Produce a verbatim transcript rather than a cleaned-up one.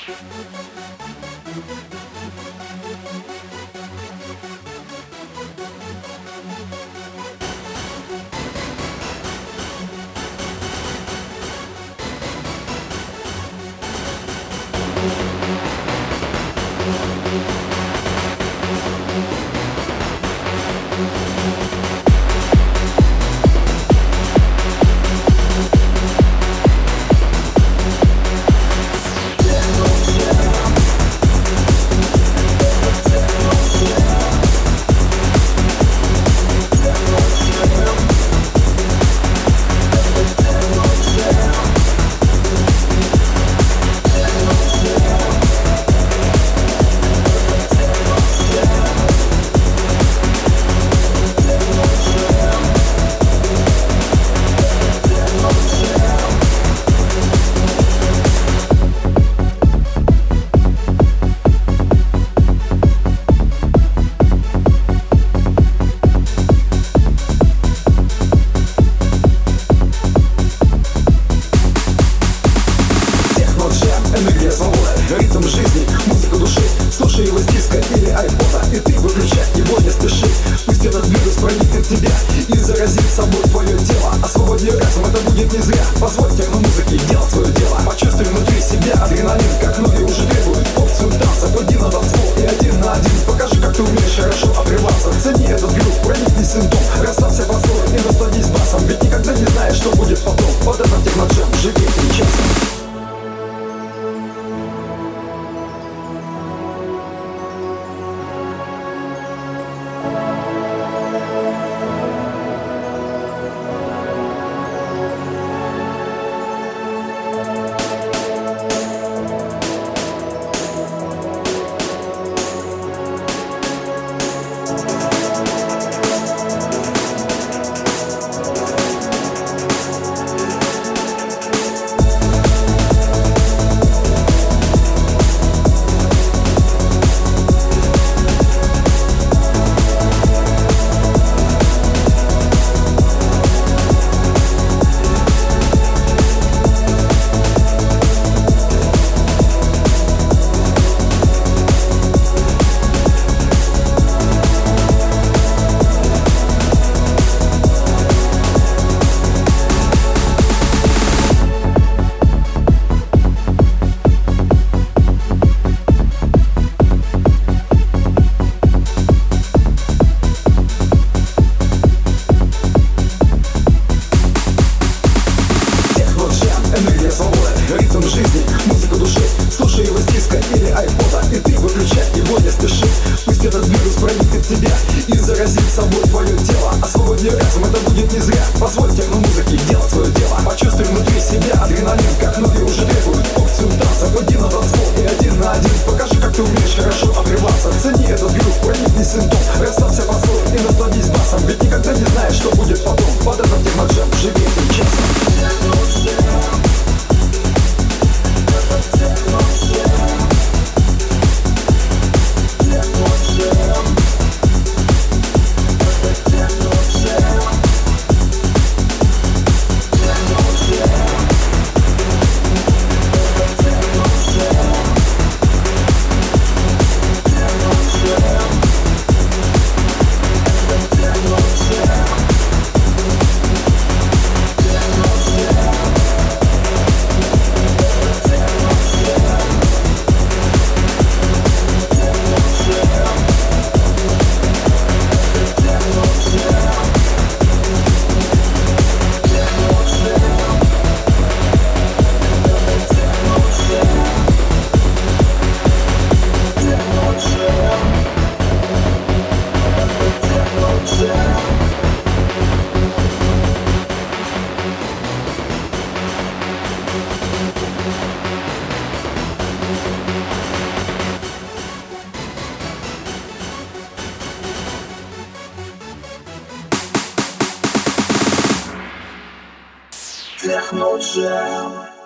Энергия свободы, ритм жизни, музыка души. Слушай его с диска или айпода, и ты выключай его, не спеши. Пусть этот вирус проникнет в тебя и заразит собой твое тело. Освободи разум, это будет не зря. Позволь техномузыке делать свое дело. Почувствуй внутри себя адреналин, как ноги уже требуют опцию танца. Пойди на танцпол и один на один покажи, как ты умеешь хорошо отрываться. Цени этот грув, проникни симптом, расслабься по слоям и насладись басом. Ведь никогда не знаешь, что будет потом. Вот этот техноджем, живи этим часом. Энергия свободы, ритм жизни, музыка души. Слушай его с диска или айпода, и ты выключай его, не спеши. Пусть этот вирус проникнет в тебя и заразит собой твое тело. Освободи разум, это будет не зря. Позволь техномузыке делать свое дело. Почувствуй внутри себя адреналин, как ноги уже требуют опцию танца. Пойди на танцпол и один на один покажи, как ты умеешь хорошо отрываться. Цени этот грув, проникни симптом, расслабься по слоям и насладись басом. Ведь никогда не знаешь, что будет потом. Под этот техноджем, живи этим часом. Techno Jam.